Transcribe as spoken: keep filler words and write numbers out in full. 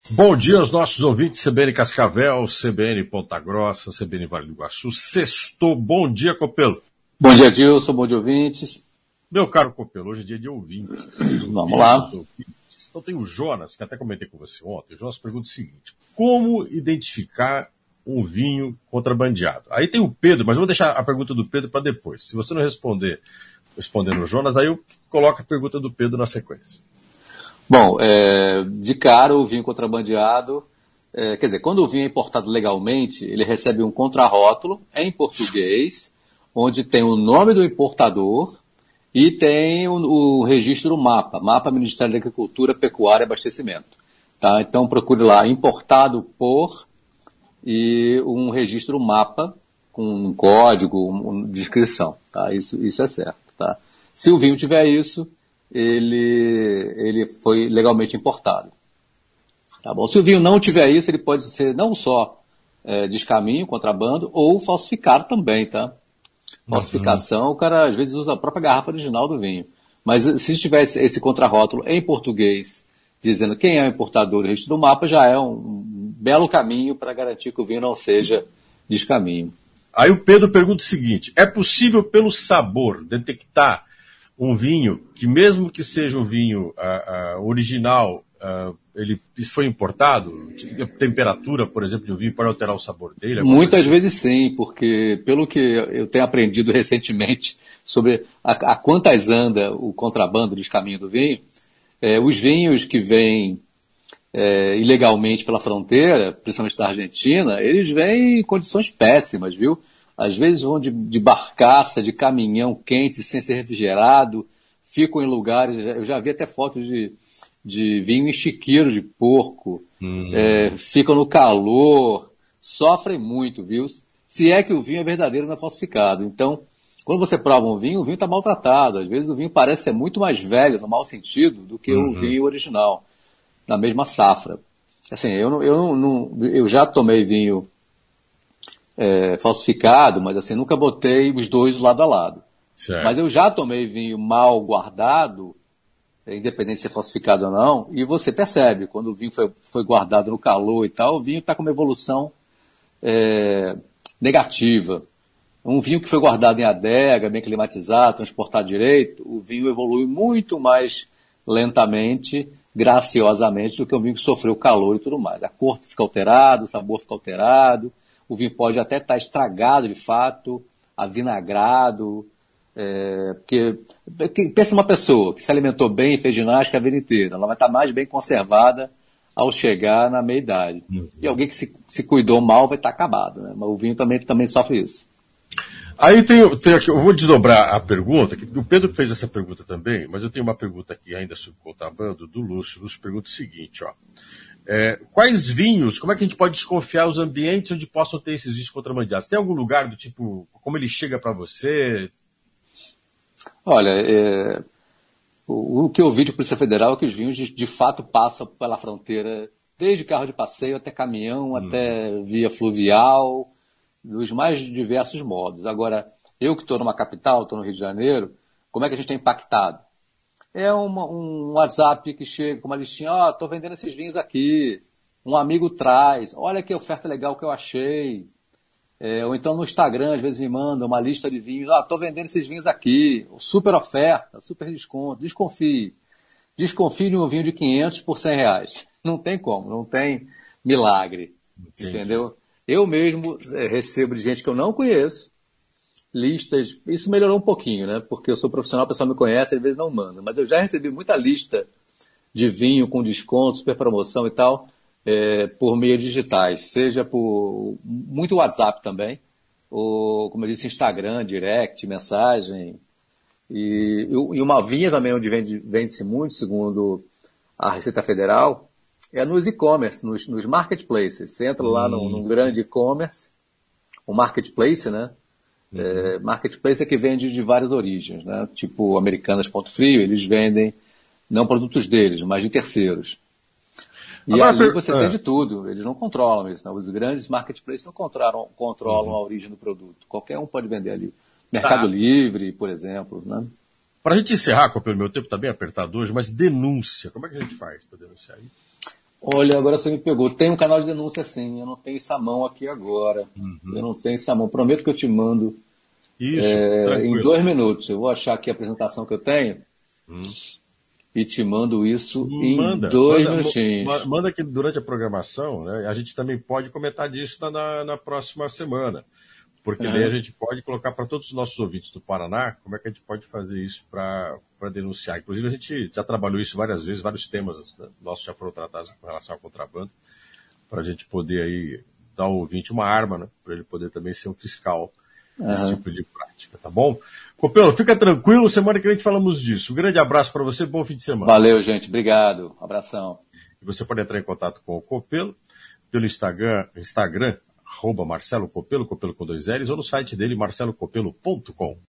Bom dia aos nossos ouvintes, C B N Cascavel, C B N Ponta Grossa, C B N Vale do Iguaçu. Sextou, bom dia, Copelo. Bom dia, Dilson, bom dia, ouvintes. Meu caro Copelo, hoje é dia de ouvintes. Vamos lá. Ouvintes. Então tem o Jonas, que até comentei com você ontem. O Jonas pergunta o seguinte: como identificar um vinho contrabandeado? Aí tem o Pedro, mas eu vou deixar a pergunta do Pedro para depois. Se você não responder respondendo o Jonas, aí eu coloco a pergunta do Pedro na sequência. Bom, é, de cara o vinho contrabandeado, é, quer dizer, quando o vinho é importado legalmente, ele recebe um contrarótulo em português, onde tem o nome do importador e tem o, o registro MAPA, Mapa Ministério da Agricultura, Pecuária e Abastecimento. Tá? Então procure lá, importado por, e um registro MAPA, com um código, uma descrição. Tá? Isso, isso é certo. Tá? Se o vinho tiver isso, ele, ele foi legalmente importado. Tá bom? Se o vinho não tiver isso, ele pode ser não só é, descaminho, contrabando, ou falsificado também, tá? Falsificação, uhum. O cara às vezes usa a própria garrafa original do vinho. Mas se tiver esse, esse contrarótulo em português, dizendo quem é o importador e o registro do mapa, já é um, um belo caminho para garantir que o vinho não seja descaminho. Aí o Pedro pergunta o seguinte: é possível pelo sabor detectar um vinho que, mesmo que seja um vinho uh, uh, original, uh, ele foi importado? A temperatura, por exemplo, de um vinho pode alterar o sabor dele? Muitas assim? vezes sim, porque pelo que eu tenho aprendido recentemente sobre a, a quantas anda o contrabando dos caminhos do vinho, é, os vinhos que vêm é, ilegalmente pela fronteira, principalmente da Argentina, eles vêm em condições péssimas, viu? Às vezes vão de, de barcaça, de caminhão quente, sem ser refrigerado, ficam em lugares, eu já vi até fotos de, de vinho em chiqueiro de porco, hum. é, ficam no calor, sofrem muito, viu? Se é que o vinho é verdadeiro, não é falsificado. Então, quando você prova um vinho, o vinho está maltratado. Às vezes o vinho parece ser muito mais velho, no mau sentido, do que uhum. o vinho original, na mesma safra. Assim, eu, eu, não, eu já tomei vinho É, falsificado, mas assim, nunca botei os dois lado a lado. Certo. Mas eu já tomei vinho mal guardado, independente de ser falsificado ou não, e você percebe, quando o vinho foi, foi guardado no calor e tal, o vinho está com uma evolução é, negativa. Um vinho que foi guardado em adega, bem climatizado, transportado direito, o vinho evolui muito mais lentamente, graciosamente, do que um vinho que sofreu calor e tudo mais. A cor fica alterada, o sabor fica alterado, o vinho pode até estar estragado de fato, avinagrado, é, porque pensa uma pessoa que se alimentou bem e fez ginástica a vida inteira, ela vai estar mais bem conservada ao chegar na meia-idade. Uhum. E alguém que se, se cuidou mal vai estar acabado, né? Mas o vinho também, também sofre isso. Aí tem, tem aqui, eu vou desdobrar a pergunta, que o Pedro fez essa pergunta também, mas eu tenho uma pergunta aqui ainda sobre contrabando, do Lúcio. O Lúcio pergunta o seguinte, ó. É, quais vinhos, como é que a gente pode desconfiar os ambientes onde possam ter esses vinhos contrabandeados? Tem algum lugar do tipo, como ele chega para você? Olha, é, o, o que eu vi de Polícia Federal é que os vinhos de, de fato passam pela fronteira, desde carro de passeio até caminhão, hum. até via fluvial, dos mais diversos modos. Agora, eu que estou numa capital, estou no Rio de Janeiro, como é que a gente tem impactado? É uma, um WhatsApp que chega com uma listinha, ó, oh, tô vendendo esses vinhos aqui, um amigo traz, olha que oferta legal que eu achei. É, ou então no Instagram, às vezes me manda uma lista de vinhos, ó, oh, tô vendendo esses vinhos aqui, super oferta, super desconto, desconfie. Desconfie de um vinho de quinhentos por cem reais. Não tem como, não tem milagre, Entendi. Entendeu? Eu mesmo é, recebo de gente que eu não conheço, listas, isso melhorou um pouquinho, né? Porque eu sou profissional, o pessoal me conhece, às vezes não manda. Mas eu já recebi muita lista de vinho com desconto, super promoção e tal, é, por meios digitais. Seja por muito WhatsApp também, ou, como eu disse, Instagram, direct, mensagem. E, e uma vinha também onde vende, vende-se muito, segundo a Receita Federal, é nos e-commerce, nos, nos marketplaces. Você entra lá num, num grande e-commerce, um marketplace, né? Uhum. É, marketplace é que vende de várias origens, né? Tipo Americanas Ponto Frio, eles vendem não produtos deles, mas de terceiros. E Agora, ali você ah. tem de tudo, eles não controlam isso, né? Os grandes marketplaces não controlam, controlam uhum. a origem do produto. Qualquer um pode vender ali. Mercado tá. Livre, por exemplo, né? Para a gente encerrar, pelo meu tempo está bem apertado hoje, mas denúncia, como é que a gente faz para denunciar isso? Olha, agora você me pegou. Tem um canal de denúncia, sim. Eu não tenho isso à mão aqui agora. Uhum. Eu não tenho isso à mão. Prometo que eu te mando Isso, é, em tranquilo. dois minutos. Eu vou achar aqui a apresentação que eu tenho Hum. e te mando isso em Manda, dois manda, minutinhos. manda que durante a programação, né, a gente também pode comentar disso na, na, na próxima semana. Porque Uhum. daí a gente pode colocar para todos os nossos ouvintes do Paraná como é que a gente pode fazer isso para denunciar. Inclusive, a gente já trabalhou isso várias vezes, vários temas, né, nossos já foram tratados com relação ao contrabando, para a gente poder aí dar ao ouvinte uma arma, né, para ele poder também ser um fiscal desse Uhum. tipo de prática, tá bom? Copelo, fica tranquilo, semana que vem a gente falamos disso. Um grande abraço para você, bom fim de semana. Valeu, gente. Obrigado. Abração. E você pode entrar em contato com o Copelo pelo Instagram, Instagram arroba Marcelo Copelo, Copelo com dois L's, ou no site dele, marcelo copelo ponto com.